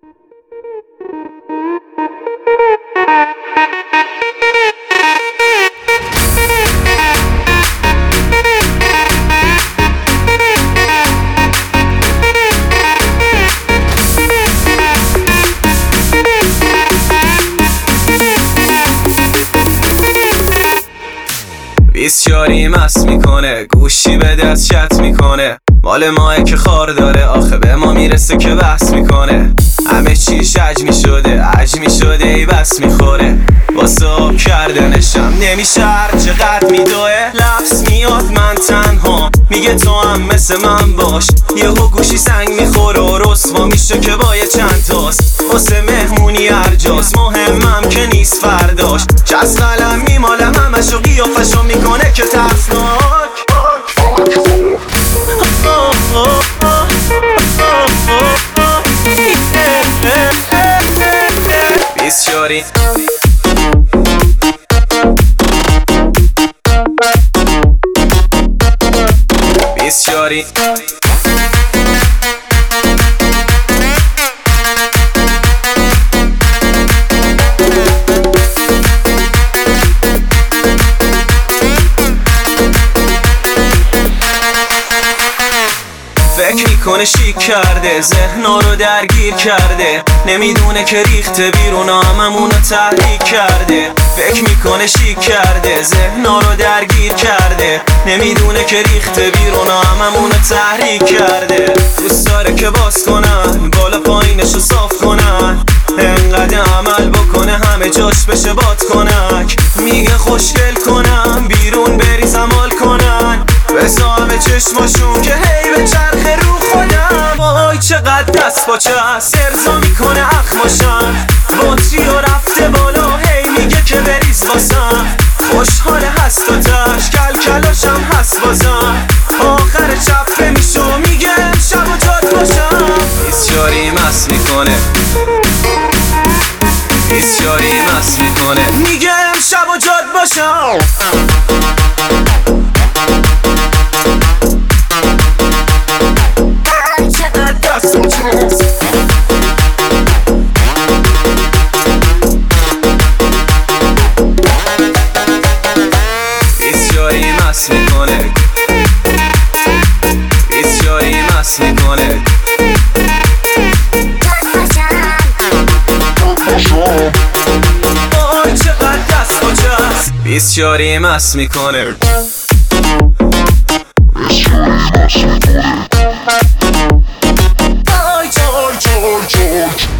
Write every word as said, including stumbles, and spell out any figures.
بیسیاری مست میکنه، گوشی به دست چت میکنه، مال ماه که خار داره، آخه به ما میرسه که بحث میکنه. همه چیش عجمی شده، عجمی شده ای بس میخوره، واسه آب کردنشم نمیشه هر چقدر میدوه. لفظ میاد من تنها، میگه تو هم مثل من باش، یهو گوشی سنگ میخوره و رسوا میشه که با یه چند تاست. واسه مهمونی هر جاست، مهمم که نیست فرداش، چست قلم میمالم همشو قیافشو میکنه که ترسناک. بیسیاری بیسیاری فکر میکنه شیک کرده، ذهنا رو درگیر کرده، نمیدونه که ریخته بیرون هممونو تحریک کرده. فکر میکنه شیک کرده، ذهنا رو درگیر کرده، نمیدونه که ریخته بیرون هممونو تحریک کرده. دوست داره که باز کنن، بالا پایینشو صاف کنن، انقدر عمل بکنه همه جاش بشه باد کنک. میگه خوشگل کنم بیرون بریزم حال کنن، بسا همه چشماشون که هی به چرخ رو خودم. وای چقدر دست با چست ارزا میکنه اخماشم، بطری و رفته بالا هی میگه که بریز واسم. خوشحال هست و تش کل کلاشم هست بازم، آخر چپه میشه و میگه امشب و جاد باشم. بیسیاری مست میکنه، بیسیاری مست میکنه، میگه امشب و جاد باشم. بیسیاری مست میکنه، بیسیاری مست میکنه، آی چقدر دست با چست. بیسیاری مست میکنه، بیسیاری مست میکنه، آی چای چای چای.